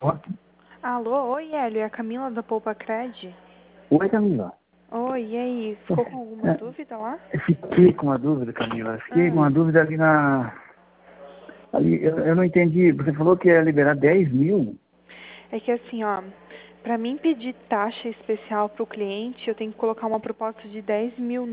Alô, oi, Hélio, é a Camila da Poupa Cred. Oi, Camila. Oi, e aí, ficou com alguma dúvida lá? Eu fiquei com uma dúvida, Camila. Fiquei com Ah, uma dúvida ali na. Ali, eu não entendi. Você falou que ia liberar 10 mil? é que assim, ó, pra mim pedir taxa especial pro cliente, eu tenho que colocar uma proposta de 10 mil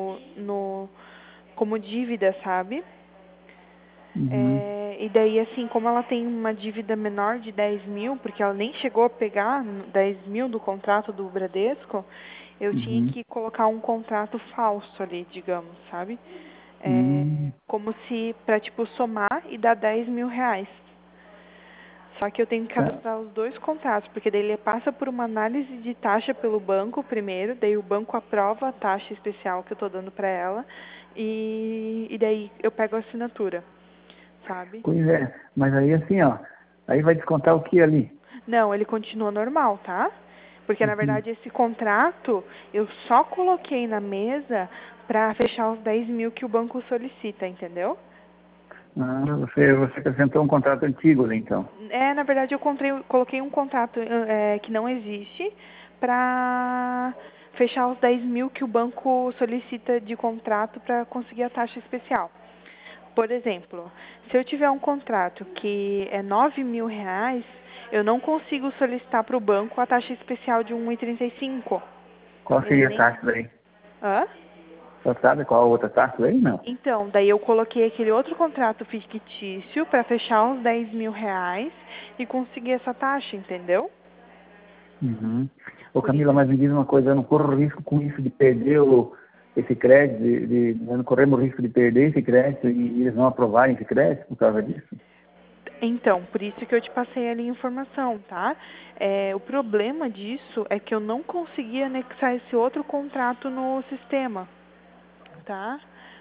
como dívida, sabe? Uhum. E daí, assim, como ela tem uma dívida menor de 10 mil, porque ela nem chegou a pegar 10 mil do contrato do Bradesco, eu tinha Uhum. que colocar um contrato falso ali, digamos, sabe? Uhum. Como se, pra, tipo, somar e dar 10 mil reais. Só que eu tenho que Tá. cadastrar os dois contratos, porque daí ele passa por uma análise de taxa pelo banco primeiro, daí o banco aprova a taxa especial que eu tô dando pra ela, e daí eu pego a assinatura, sabe? Pois é. Mas aí assim, ó. Aí vai descontar o que ali? Não, ele continua normal, tá? Porque na Uhum. verdade esse contrato eu só coloquei na mesa pra fechar os 10 mil que o banco solicita, entendeu? Ah, você acrescentou um contrato antigo ali, então. Na verdade eu coloquei um contrato que não existe pra fechar os 10 mil que o banco solicita de contrato para conseguir a taxa especial. Por exemplo, se eu tiver um contrato que é 9 mil reais, eu não consigo solicitar para o banco a taxa especial de 1,35. Qual Ele seria a nem. taxa daí? Hã? Você sabe qual a outra taxa daí? Não. Então, daí eu coloquei aquele outro contrato fictício para fechar os 10 mil reais e conseguir essa taxa, entendeu? Uhum. Ô Por Camila, isso. mas me diz uma coisa, eu não corro risco com isso de perder esse crédito, nós não corremos risco de perder esse crédito e eles não aprovarem esse crédito por causa disso? Então, por isso que eu te passei ali a informação, tá? O problema disso é que eu não consegui anexar esse outro contrato no sistema, tá?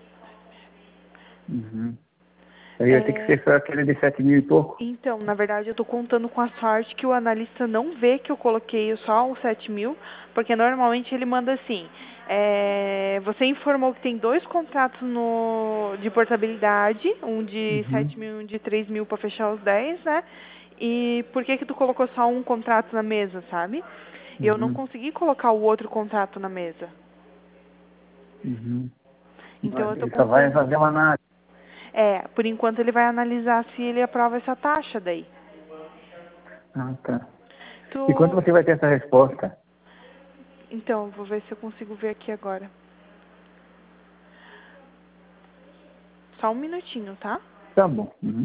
Uhum. Aí ia ter que É, ser só aquele de 7 mil e pouco. Então, na verdade, eu tô contando com a sorte que o analista não vê que eu coloquei só os 7 mil, porque normalmente ele manda assim, você informou que tem dois contratos de portabilidade, um de Uhum. 7 mil e um de 3 mil para fechar os 10, né? E por que que tu colocou só um contrato na mesa, sabe? E eu não Uhum. consegui colocar o outro contrato na mesa. Uhum. Então eu tô Ele só vai contando. fazer uma análise. Por enquanto ele vai analisar se ele aprova essa taxa daí. Ah, tá. E quando Tu você vai ter essa resposta? Então, vou ver se eu consigo ver aqui agora. Só um minutinho, tá? Tá bom. Uhum.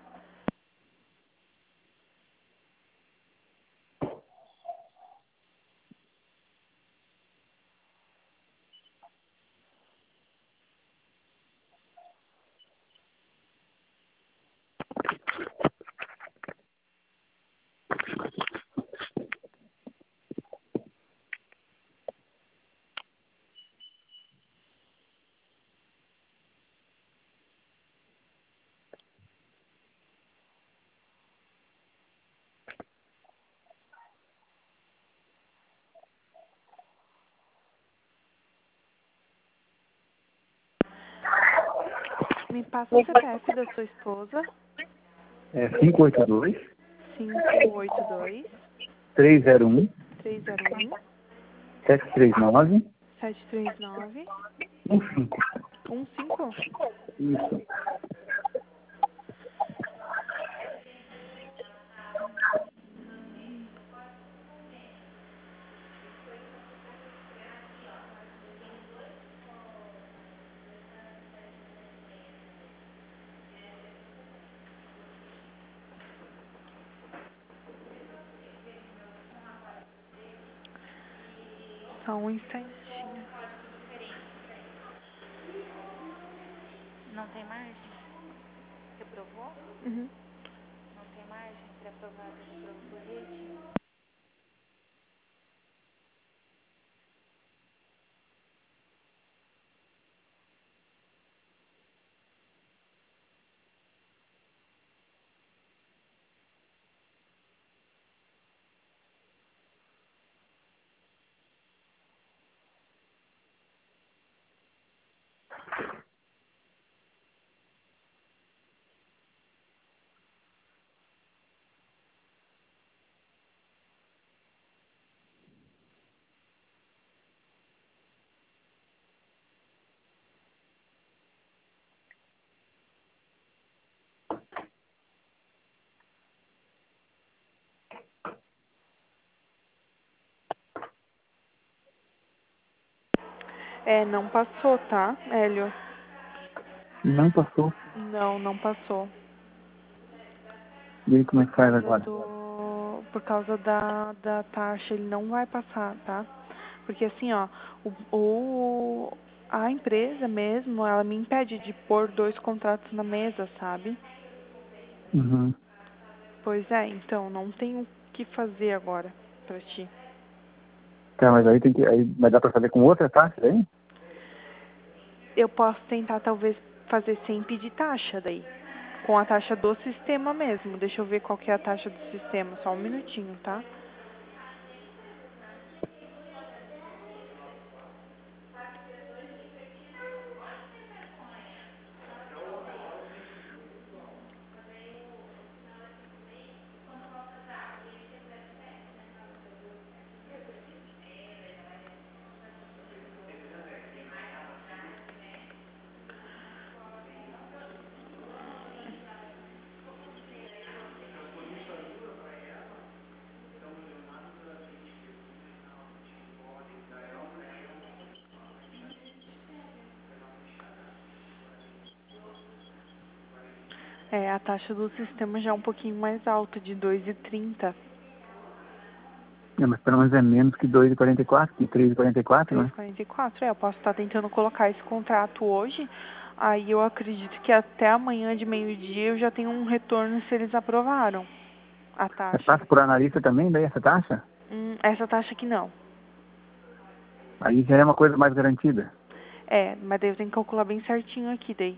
Me passa o CPF da sua esposa. É 582 582 301 301 739 739 15. 15. Isso. Só um instantinho. Não tem margem? Reprovou? Uhum. Não tem margem para aprovar por rating? Não passou, tá, Hélio? Não passou. Não, não passou. E aí como é que faz agora? Por causa da taxa, ele não vai passar, tá? Porque assim, ó, a empresa mesmo, ela me impede de pôr 2 contratos na mesa, sabe? Uhum. Pois é, então, não tenho o que fazer agora pra ti. Tá, mas aí vai dar pra fazer com outra taxa aí? Eu posso tentar, talvez, fazer sem pedir taxa daí. Com a taxa do sistema mesmo. Deixa eu ver qual que é a taxa do sistema. Só um minutinho, tá? A taxa do sistema já é um pouquinho mais alta, de 2,30. Mas pelo menos é menos que 2,44, que 3,44, né? 3,44. Eu posso estar tentando colocar esse contrato hoje. Aí eu acredito que até amanhã de meio-dia eu já tenho um retorno se eles aprovaram a Mas taxa. passa por analista também, daí essa taxa? Essa taxa aqui não. Aí já é uma coisa mais garantida. Mas daí eu tenho que calcular bem certinho aqui daí.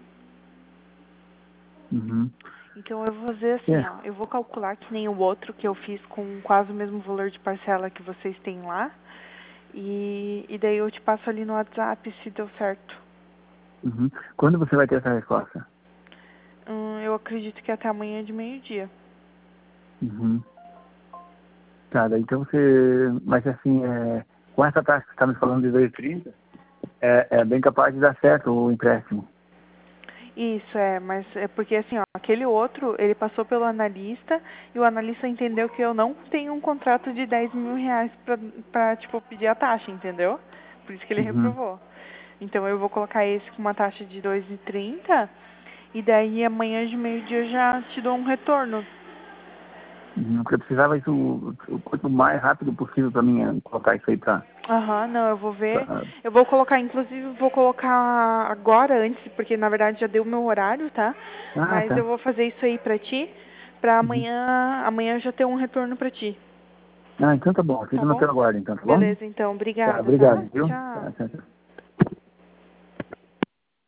Uhum. Então eu vou fazer assim, ó. Eu vou calcular que nem o outro que eu fiz com quase o mesmo valor de parcela que vocês têm lá. E daí eu te passo ali no WhatsApp se deu certo. Uhum. Quando você vai ter essa resposta? Eu acredito que até amanhã de meio-dia. Uhum. Tá, daí então você... Mas assim, com essa taxa que você está me falando de 2,30, é bem capaz de dar certo o empréstimo. Isso, mas é porque assim, ó, aquele outro, ele passou pelo analista e o analista entendeu que eu não tenho um contrato de 10 mil reais pra, tipo, pedir a taxa, entendeu? Por isso que ele Uhum. reprovou. Então eu vou colocar esse com uma taxa de 2,30 e daí amanhã de meio-dia eu já te dou um retorno. Porque eu precisava isso o quanto mais rápido possível para mim colocar isso aí pra... Não, eu vou ver. Eu vou colocar, inclusive, vou colocar agora, antes, porque na verdade já deu o meu horário, tá? Ah, Mas tá. eu vou fazer isso aí pra ti, pra Uhum. amanhã eu já ter um retorno pra ti. Ah, então tá bom. Tá Fica no bom? teu aguardo, então, tá bom? Beleza, então. Tá, Obrigada, tá? obrigado, viu? Tchau. Tá, tchau, tchau.